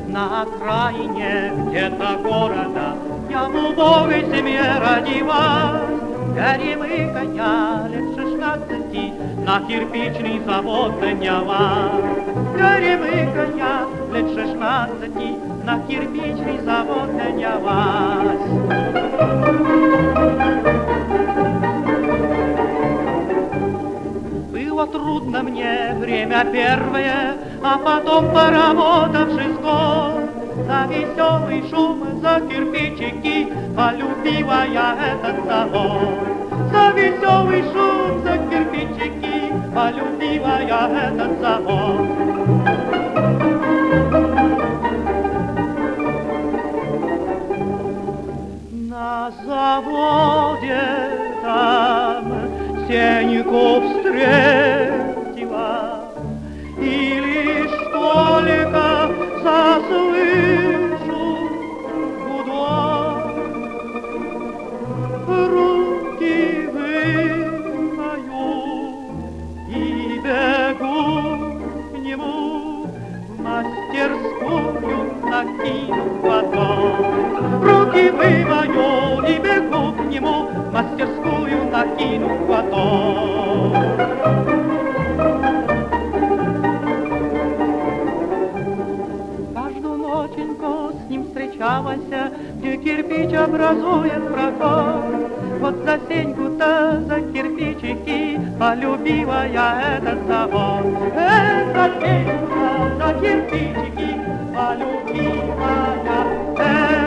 На окраине где-то города я в убогой семье родилась. Горемыка лет 16 на кирпичный завод нанялась. Горемыка лет 16 на кирпичный завод нанялась. Было трудно мне время первое, а потом, поработавшись год, за веселый шум, за кирпичики полюбила я этот завод. За веселый шум, за кирпичики полюбила я этот завод. На заводе там Сеньку встретила, и лишь только заслышу гудок, руки вымою и бегу к нему в мастерскую, накину платок. Руки вымою и бегу к нему в мастерскую, накину платок. Каждую ноченьку с ним встречалась, где кирпич образует проход. Вот за Сеньку-то, за кирпичики полюбила я этот завод. За Сеньку-то, за кирпичики полюбила я